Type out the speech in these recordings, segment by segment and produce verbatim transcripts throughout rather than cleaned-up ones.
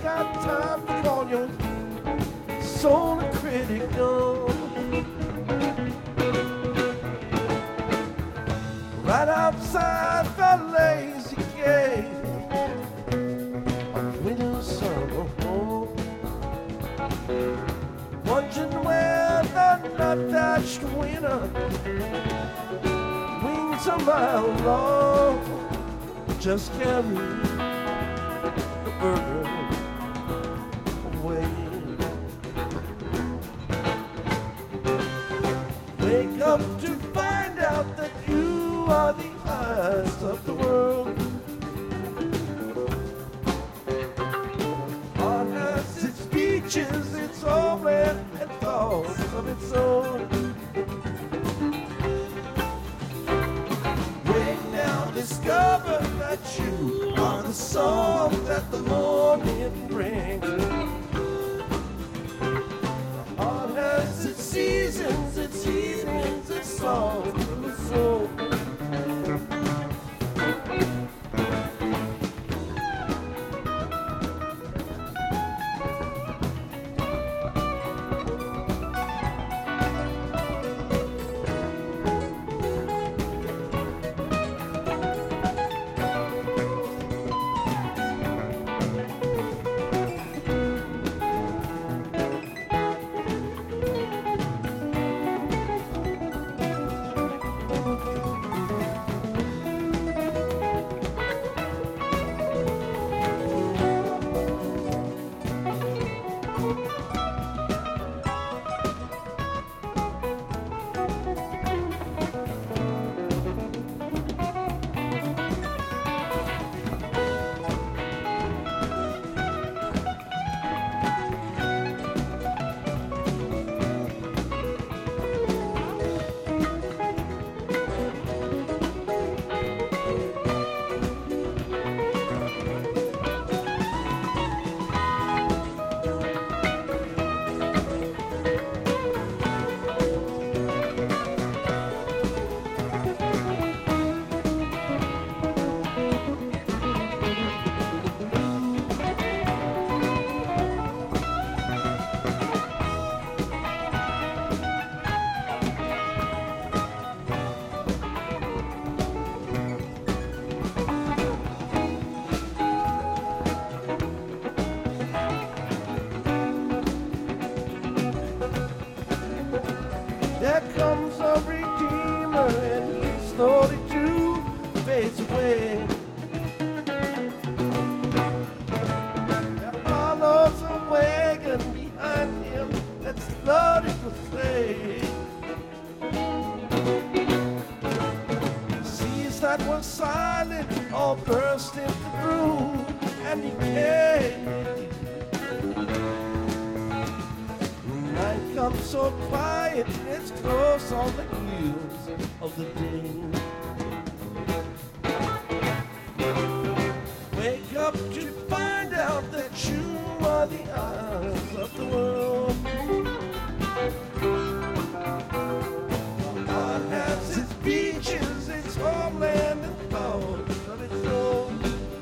got time to call your soul a critic, no. Right outside the lazy gate of winter summer home, wondering where the nut-thatched winter wings a mile long just carry the bird away. Wake up to find out that you are the eyes of the world. Heart has its beaches, its homeland, and thoughts of its own. Wake now, discover that you are the song that the morning brings. Heart has its seasons, its evenings, its songs of its own. There comes a redeemer and he slowly too fades away. There follows a wagon behind him that's loaded with clay. Seas that were silent all burst into bloom and decay. Night comes so quiet, it's close on the heels of the day. Wake up to find out that you are the eyes of the world. God has its beaches, its homeland, and thoughts of its own.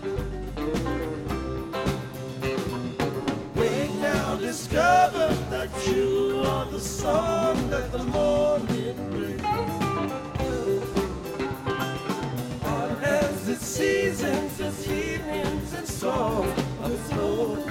Wake now, discover that you are the song that the morning brings. Heart has its seasons, its evenings, its songs of its own.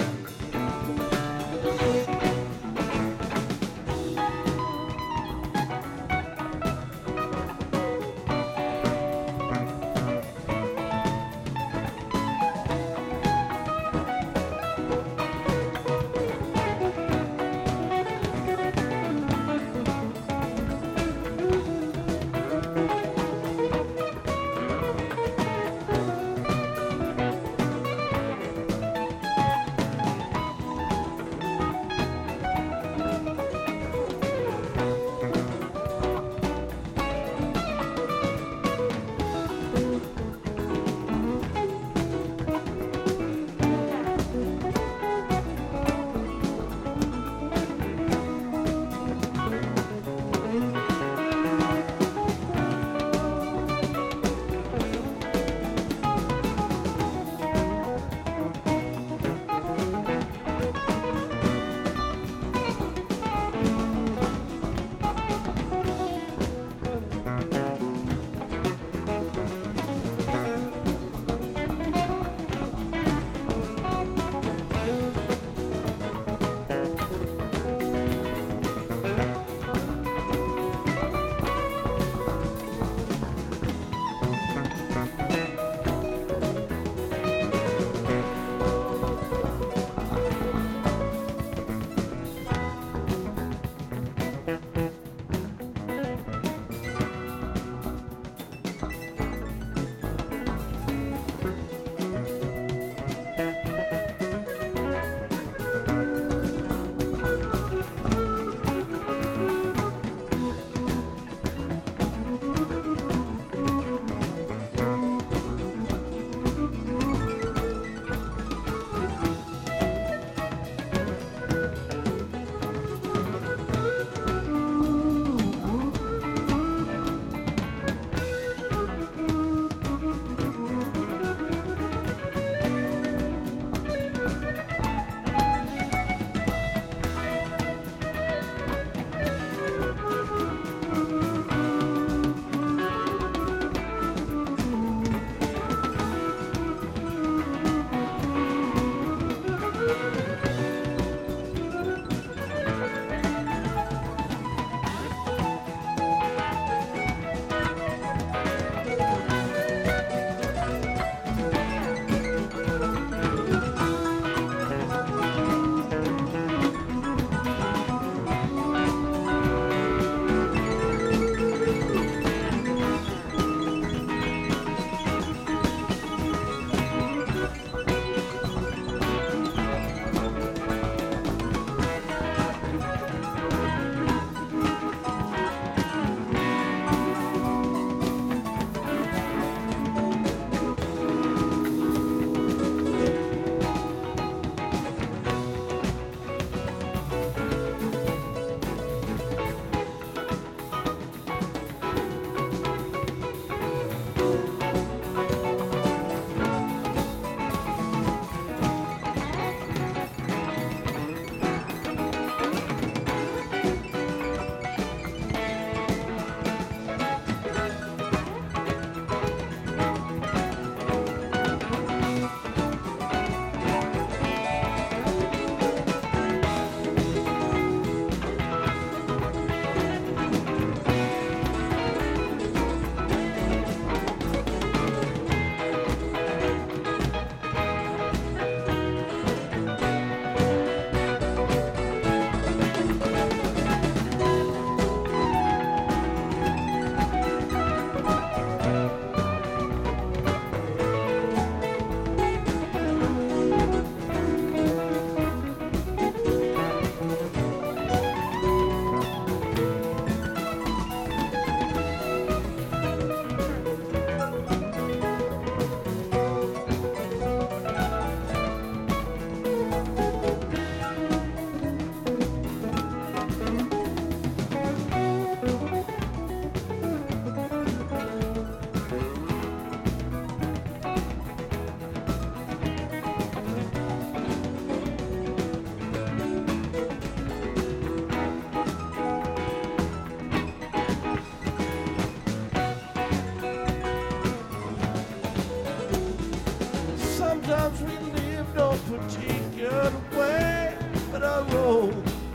road.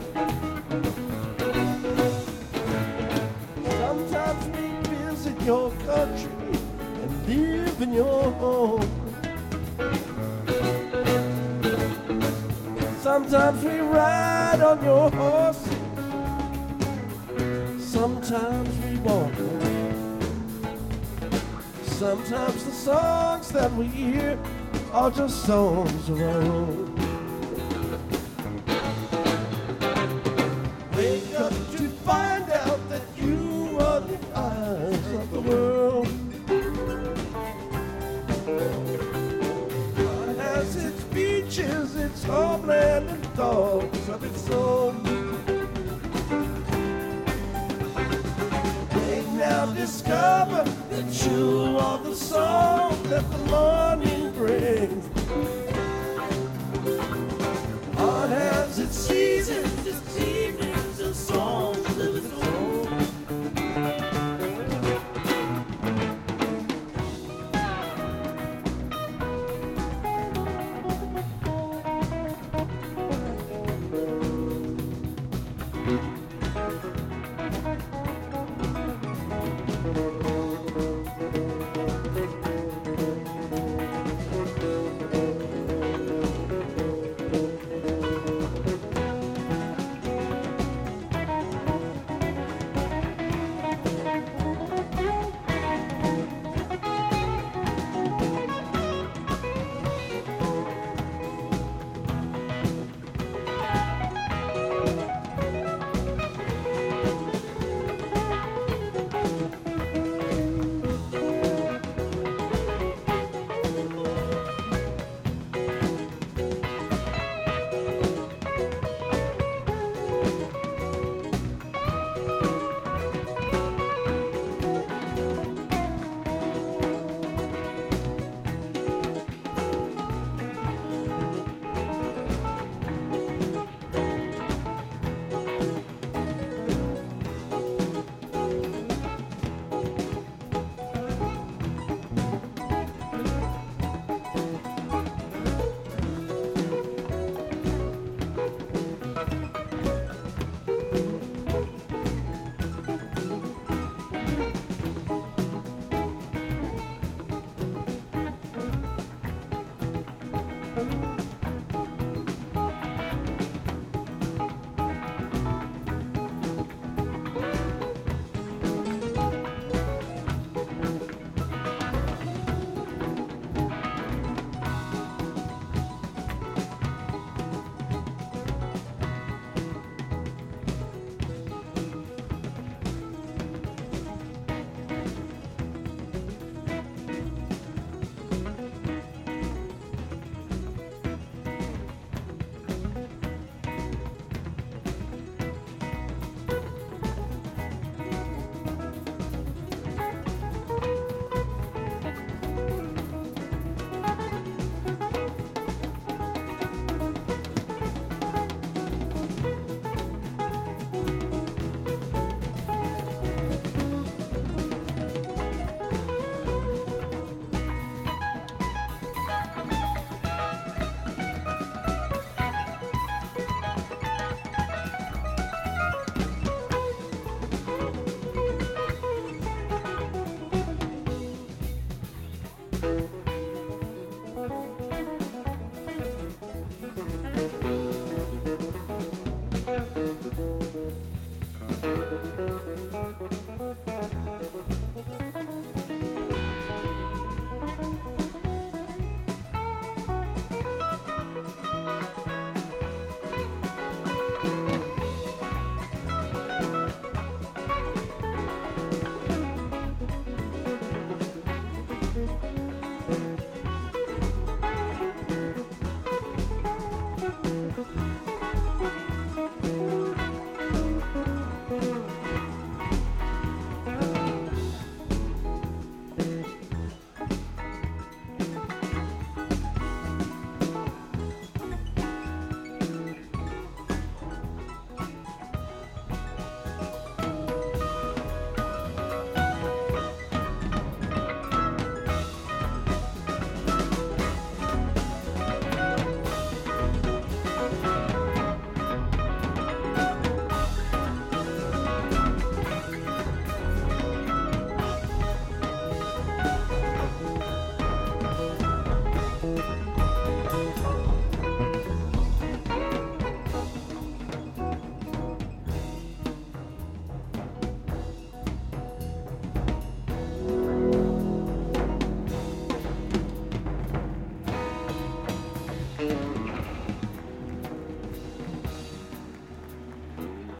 Sometimes we visit your country and live in your home. Sometimes we ride on your horse. Sometimes we walk away. Sometimes the songs that we hear are just songs of our own. Wake up to find out that you are the eyes of the world. God has its beaches, its homeland, and dogs of its own. Now discover that you are the song that the morning brings. Heart has its sea